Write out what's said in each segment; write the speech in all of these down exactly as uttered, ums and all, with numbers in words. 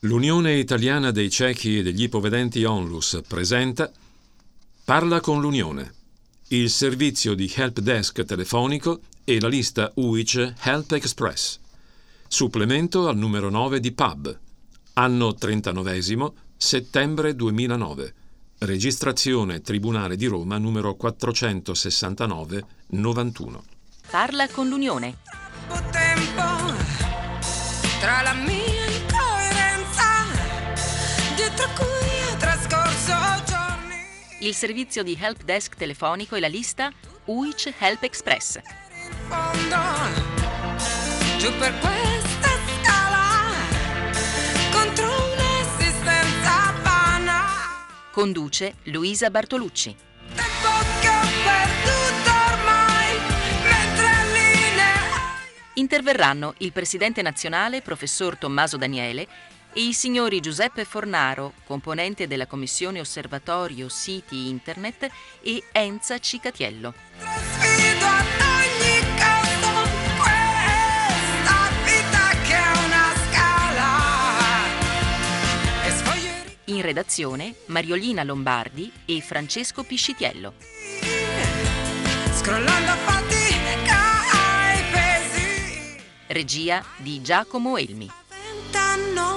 L'Unione Italiana dei Ciechi e degli Ipovedenti Onlus presenta Parla con l'Unione, il servizio di help desk telefonico e la lista U I C Help Express. Supplemento al numero nove di P U B, anno trentanovesimo, settembre duemilanove. Registrazione Tribunale di Roma numero quattrocentosessantanove novantuno. Parla con l'Unione. Troppo tempo tra la mia incoerenza, dietro cui ho trascorso giorni. Il servizio di help desk telefonico e la lista U I C Help Express. In fondo, giù per questa scala, contro un'esistenza vana. Conduce Luisa Bartolucci. Tempo che ho perduto ormai, mentre linea. Interverranno il presidente nazionale, professor Tommaso Daniele, e i signori Giuseppe Fornaro, componente della Commissione Osservatorio Siti Internet, e Enza Cicatiello. Sfido ad ogni costo questa vita che è una scala e sfoglierì In redazione Mariolina Lombardi e Francesco Piscitiello. scrollando fatica ai pesi. Regia di Giacomo Elmi. Vent'anno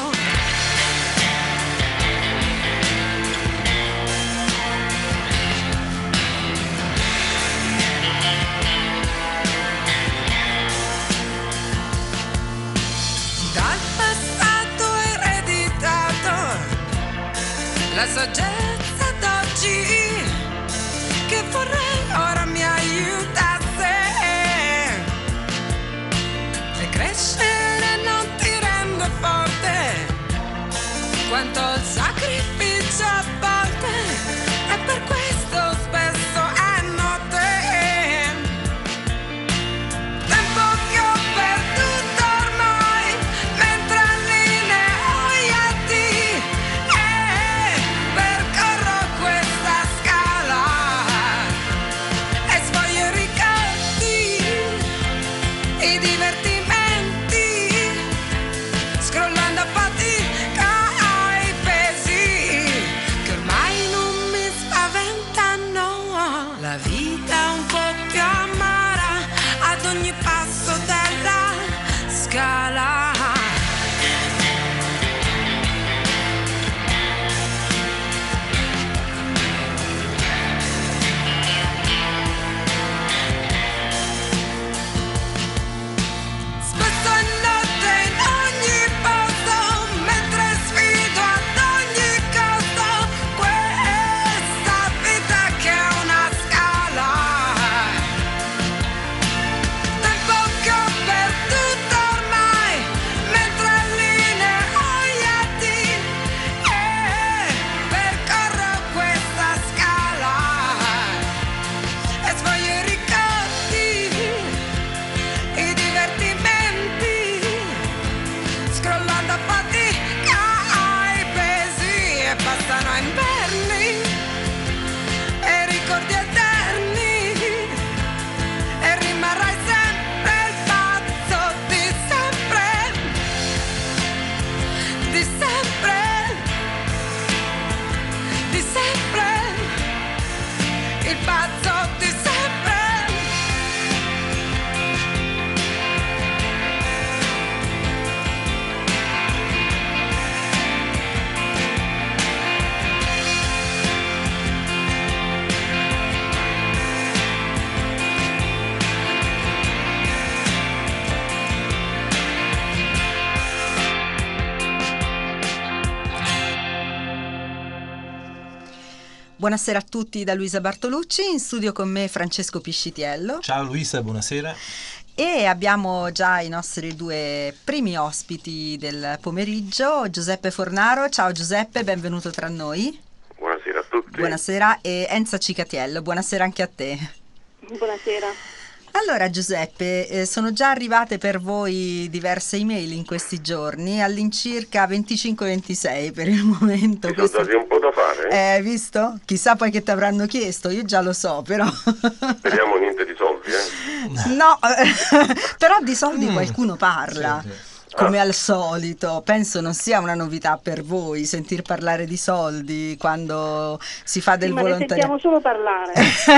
dal passato ereditato la saggezza d'oggi che vorrei ora mi aiutasse e crescere non ti rende forte quanto il sacrificio a volte e per questo spesso è notte. Tempo che ho perduto ormai mentre allineo gli atti e percorro questa scala e sfoglio i ricordi, i divertimenti, scrollando a fatica ai pesi che ormai non mi spaventano. La vita è un po' più amara ad ogni passo della scala. Spesso è notte in ogni posto, mentre sfido ad ogni costo questa vita che è una scala. Tempo che ho perduto ormai, mentre allineo gli atti e percorro questa scala e sfoglio i ricordi, i divertimenti, scrollando a fatica ai pesi e passano inverni e ricordi eterni e rimarrai sempre il pazzo di sempre, di sempre, di sempre, il pazzo di sempre. Buonasera a tutti da Luisa Bartolucci, in studio con me Francesco Piscitiello Ciao Luisa, buonasera. e abbiamo già i nostri due primi ospiti del pomeriggio, Giuseppe Fornaro. Ciao Giuseppe, benvenuto tra noi. Buonasera a tutti. Buonasera, e Enza Cicatiello, buonasera anche a te. Buonasera. Allora Giuseppe, eh, sono già arrivate per voi diverse email in questi giorni, all'incirca venticinque ventisei per il momento. Ci sono stati un po' da fare. Eh, hai visto? Chissà poi che ti avranno chiesto, io già lo so, però. Speriamo niente di soldi, eh. No, però di soldi Mm. qualcuno parla. Sì, sì. come al solito. Penso non sia una novità per voi sentir parlare di soldi quando si fa del Sì, ma ne volontariato. sentiamo solo parlare.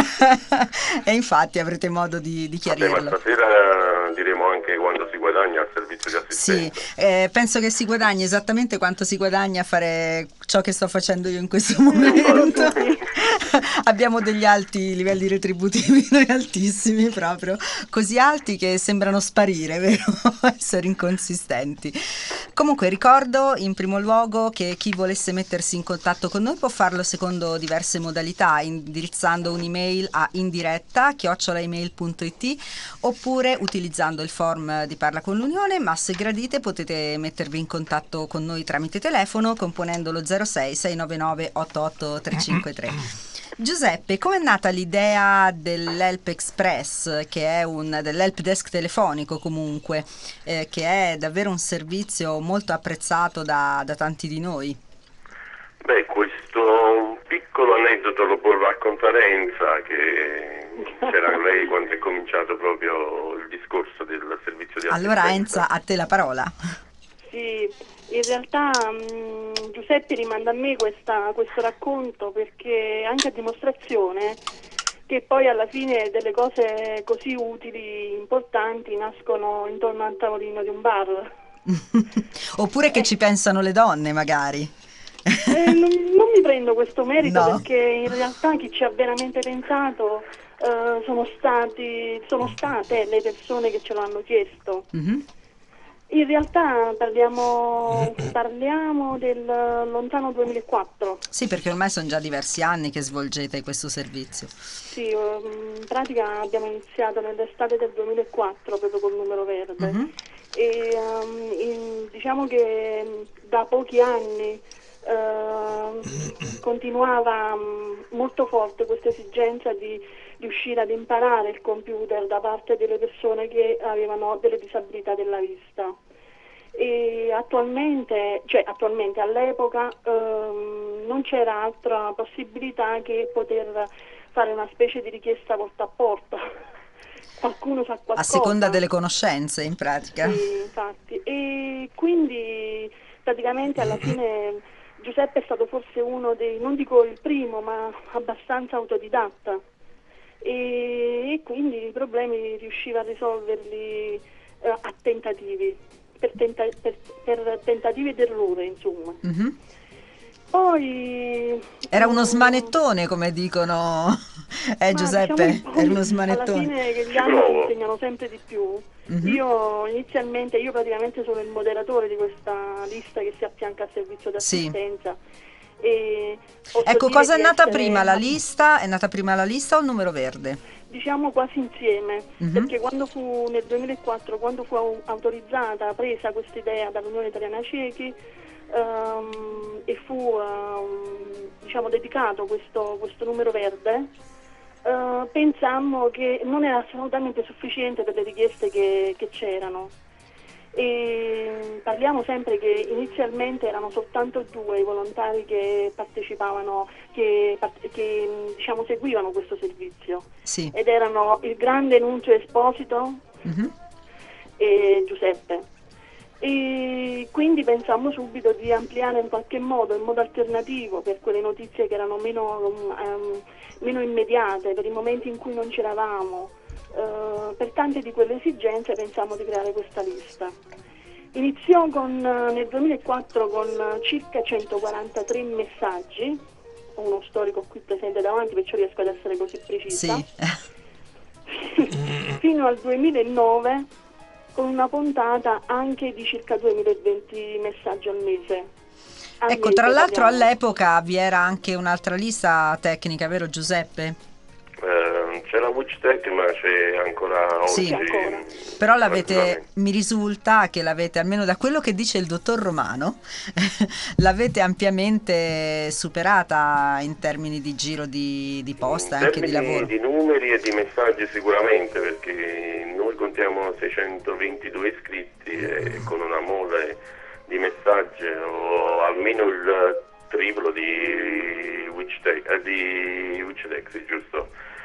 E infatti avrete modo di, di Vabbè, chiarirlo. ma stasera diremo anche quando si guadagna al servizio di assistenza. Sì, eh, penso che si guadagni esattamente quanto si guadagna a fare ciò che sto facendo io in questo momento. Abbiamo degli alti livelli retributivi, noi altissimi proprio, così alti che sembrano sparire, vero? Essere inconsistenti. Comunque ricordo in primo luogo che chi volesse mettersi in contatto con noi può farlo secondo diverse modalità, indirizzando un'email a indiretta chiocciola email punto it oppure utilizzando il form di Parla con l'Unione, ma se gradite potete mettervi in contatto con noi tramite telefono componendo lo zero sei sei nove nove otto otto tre cinque tre. Giuseppe, com'è nata l'idea dell'Help Express, che è un dell'help desk telefonico comunque, eh, che è davvero un servizio molto apprezzato da, da tanti di noi? Beh, questo piccolo aneddoto lo può raccontare Enza, che c'era lei quando è cominciato proprio il discorso del servizio di assistenza. Allora Enza, a te la parola. Sì, in realtà mh, Giuseppe rimanda a me questa, questo racconto perché anche a dimostrazione che poi alla fine delle cose così utili, importanti, nascono intorno al tavolino di un bar. Oppure che Eh. ci pensano le donne magari. Eh, non, non mi prendo questo merito No. perché in realtà chi ci ha veramente pensato eh, sono stati, sono state le persone che ce lo hanno chiesto. Mhm. In realtà parliamo, parliamo del lontano duemilaquattro. Sì, perché ormai sono già diversi anni che svolgete questo servizio. Sì, ehm, in pratica abbiamo iniziato nell'estate del duemilaquattro proprio col numero verde. Mhm. E ehm, in- diciamo che da pochi anni ehm, continuava mh, molto forte questa esigenza di riuscire ad imparare il computer da parte delle persone che avevano delle disabilità della vista. E attualmente, cioè attualmente all'epoca ehm, non c'era altra possibilità che poter fare una specie di richiesta porta a porta. Qualcuno sa qualcosa. A seconda delle conoscenze, in pratica. Sì, infatti. E quindi praticamente alla fine Giuseppe è stato forse uno dei, non dico il primo, ma abbastanza autodidatta. E, e quindi i problemi riusciva a risolverli eh, a tentativi, per, tenta- per, per tentativi ed errore, insomma. Mhm. Poi Era uno mm, smanettone, come dicono. Eh ma Giuseppe, diciamo un po' era uno alla smanettone. fine che gli Ci anni ti provo. insegnano sempre di più. Mhm. Io inizialmente, io praticamente sono il moderatore di questa lista che si affianca al servizio Sì. d'assistenza. E posso Ecco, dire cosa è di nata essere, prima, la lista? È nata prima la lista o il numero verde? diciamo quasi insieme, Mhm. perché quando fu nel duemilaquattro, quando fu au- autorizzata, presa questa idea dall'Unione Italiana Ciechi ehm, e fu ehm, diciamo dedicato questo, questo numero verde, eh, pensammo che non era assolutamente sufficiente per le richieste che, che c'erano. E parliamo sempre che inizialmente erano soltanto due i volontari che partecipavano, che, part- che diciamo seguivano questo servizio, Sì. ed erano il grande Nunzio Esposito Mhm. e Giuseppe. E quindi pensammo subito di ampliare in qualche modo, in modo alternativo, per quelle notizie che erano meno, ehm, meno immediate, per i momenti in cui non c'eravamo. Eh, per tante di quelle esigenze pensammo di creare questa lista. Iniziò con, eh, nel duemilaquattro con eh, circa centoquarantatré messaggi, ho uno storico qui presente davanti perciò riesco ad essere così precisa, Sì. fino al duemilanove con una puntata anche di circa duemilaventi messaggi al mese. Al Ecco, mese, tra l'altro parliamo. all'epoca vi era anche un'altra lista tecnica, vero Giuseppe? Eh, c'è la WitchTech, ma c'è ancora oggi. Sì. Ancora. Però l'avete, praticamente. mi risulta che l'avete, almeno da quello che dice il dottor Romano, l'avete ampiamente superata in termini di giro di, di posta e In anche di termini lavoro. di numeri e di messaggi sicuramente, perché noi contiamo seicentoventidue iscritti e con una mole di messaggi o almeno il triplo di WitchTech, eh, di WitchTech, sì, giusto?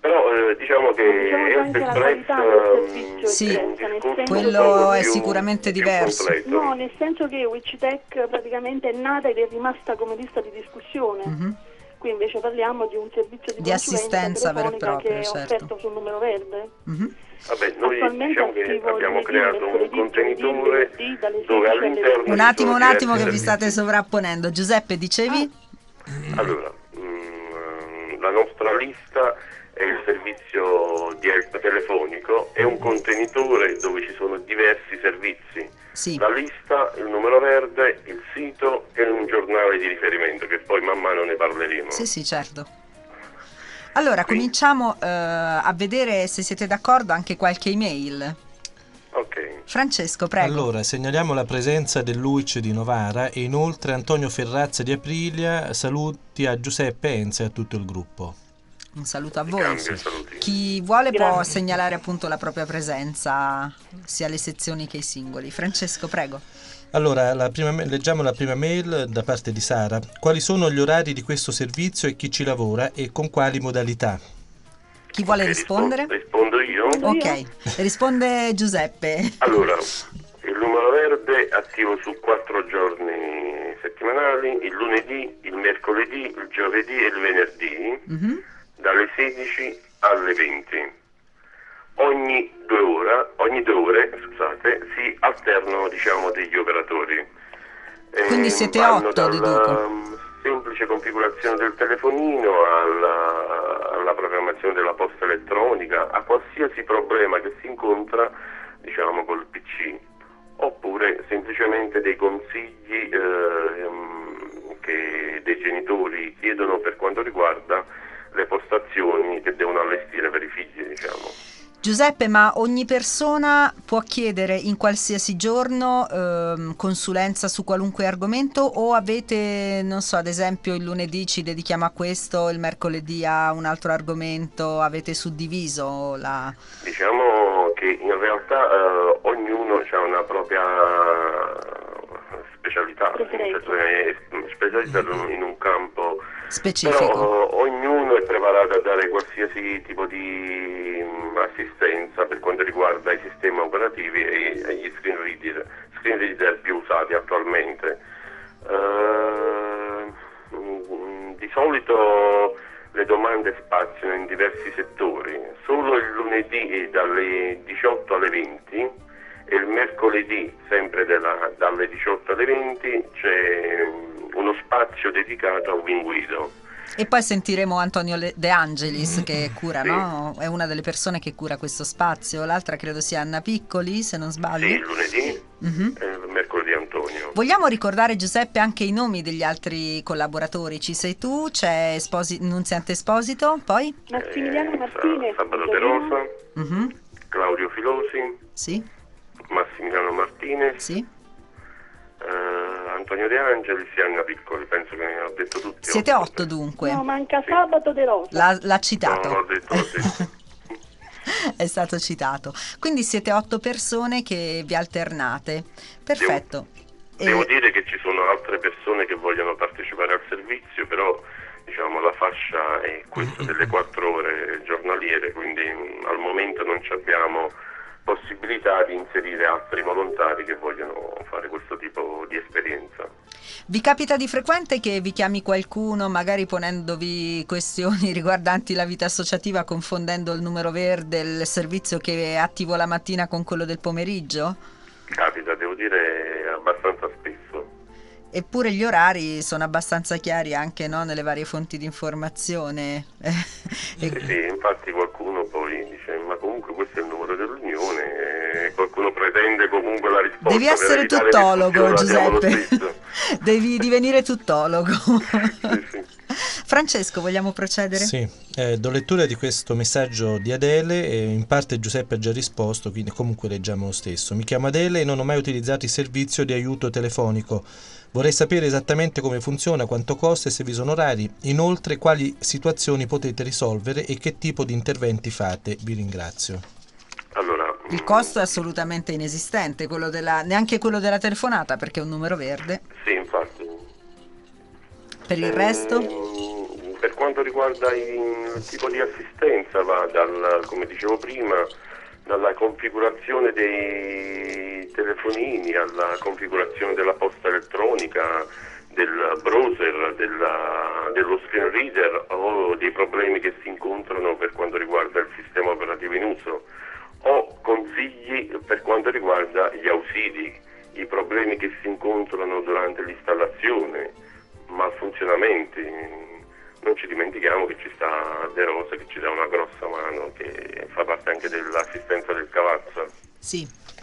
Però eh, diciamo che diciamo che anche la qualità del servizio sì, è diversa, nel senso quello che- è sicuramente più diverso. completo. No, nel senso che WitchTech praticamente è nata ed è rimasta come lista di discussione. Mm-hmm. Qui invece parliamo di un servizio di, Di assistenza vera e telefonica propria, che è certo. offerto sul numero verde. Mm-hmm. Vabbè, noi Attualmente diciamo che attivo abbiamo lunedì, creato un mercoledì, contenitore giovedì, dalle dove sedici alle all'interno venti. Un ci attimo, sono un attimo che diversi vi state servizi. sovrapponendo. Giuseppe, dicevi? Allora, mm, la nostra lista è il servizio di help telefonico, è un contenitore dove ci sono diversi servizi. Sì. La lista, il numero verde, il sito e un giornale di riferimento che poi man mano ne parleremo. Sì, sì, certo. Allora, Quindi- cominciamo eh, a vedere, se siete d'accordo, anche qualche email. Ok. Francesco, prego. Allora, segnaliamo la presenza dell'U I C di Novara e inoltre Antonio Ferrazza di Aprilia. Saluti a Giuseppe Enza e a tutto il gruppo. Un saluto a Di voi. cambio e saluti. Chi vuole può Grazie. segnalare appunto la propria presenza, sia le sezioni che i singoli. Francesco, prego. Allora, la prima, ma- leggiamo la prima mail da parte di Sara. Quali sono gli orari di questo servizio e chi ci lavora e con quali modalità? Chi vuole Ok, rispondere? Rispondo, rispondo io. Rispondo io. Ok, risponde Giuseppe. Allora, il numero verde è attivo su quattro giorni settimanali, il lunedì, il mercoledì, il giovedì e il venerdì, Mhm. dalle sedici alle venti. Ogni due ore, ogni due ore, scusate, si alternano, diciamo, degli operatori. Eh, Quindi siete vanno otto, dalla deduco. um, semplice configurazione del telefonino alla, alla programmazione della posta elettronica, a qualsiasi problema che si incontra, diciamo, col P C, oppure semplicemente dei consigli ehm, che dei genitori chiedono per quanto riguarda le postazioni che devono allestire per i figli, diciamo. Giuseppe, ma ogni persona può chiedere in qualsiasi giorno ehm, consulenza su qualunque argomento, o avete, non so, ad esempio il lunedì ci dedichiamo a questo, il mercoledì a un altro argomento, avete suddiviso la... Diciamo che in realtà eh, ognuno ha una propria specialità, Preferenza. cioè è specializzato in un campo, specifico? però eh, ognuno è preparato a dare qualsiasi tipo di mh, assistenza per quanto riguarda i sistemi operativi e, e gli screen reader, screen reader più usati attualmente. Eh, mh, di solito le domande spaziano in diversi settori. Solo il lunedì dalle diciotto alle venti e il mercoledì sempre della- dalle diciotto alle venti c'è um, uno spazio dedicato a Win Guido. E poi sentiremo Antonio Le- De Angelis che cura, Sì. no? È una delle persone che cura questo spazio, l'altra credo sia Anna Piccoli, se non sbaglio. Sì, il lunedì Mhm. e il mercoledì Antonio. Vogliamo ricordare, Giuseppe, anche i nomi degli altri collaboratori? Ci sei tu, c'è Esposi- Nunziante Esposito, poi? Massimiliano Eh, Martinez, Sa- Sabato di De Torino. Rosa, Mhm. Claudio Filosi, Sì, Massimiliano Martinez, sì. eh, Antonio De Angelis e Anna Piccoli. Penso che ne ho detto tutti. Siete otto dunque. No, manca Sabato De Rosa. L'ha, l'ha No, citato. l'ho detto, l'ho detto. È stato citato. Quindi siete otto persone che vi alternate. Perfetto. Devo E- dire che ci sono altre persone che vogliono partecipare al servizio, però diciamo la fascia è questa delle quattro ore giornaliere, quindi mh, al momento non ci abbiamo possibilità di inserire altri volontari che vogliono fare questo tipo di esperienza. Vi capita di frequente che vi chiami qualcuno, magari ponendovi questioni riguardanti la vita associativa, confondendo il numero verde, il servizio che è attivo la mattina con quello del pomeriggio? Capita, devo dire, abbastanza spesso. Eppure gli orari sono abbastanza chiari anche, no, nelle varie fonti di informazione. E- Sì, sì, infatti qualcuno poi dice ma comunque questo è il numero dell'Unione e qualcuno pretende comunque la risposta. Devi per essere evitare tuttologo, discussione, la diamo lo Giuseppe. stesso. Devi divenire tuttologo. Sì, sì. Francesco, vogliamo procedere? Sì, eh, do lettura di questo messaggio di Adele e in parte Giuseppe ha già risposto, quindi comunque leggiamo lo stesso. Mi chiamo Adele e non ho mai utilizzato il servizio di aiuto telefonico. Vorrei sapere esattamente come funziona, quanto costa e se vi sono orari. Inoltre, quali situazioni potete risolvere e che tipo di interventi fate. Vi ringrazio. Allora, Il costo è assolutamente inesistente, quello della, neanche quello della telefonata, perché è un numero verde. sì, infatti. Per il resto? Mm, per quanto riguarda il tipo di assistenza va dal, come dicevo prima, dalla configurazione dei telefonini alla configurazione della posta elettronica, del browser, della, dello screen reader o dei problemi che si incontrano per quanto riguarda il sistema operativo in uso, o consigli per quanto riguarda gli ausili, i problemi che si incontrano durante l'installazione, malfunzionamenti. Non ci dimentichiamo che ci sta De Rosa che ci dà una grossa mano, che fa parte anche dell'assistenza del Cavazza. Sì.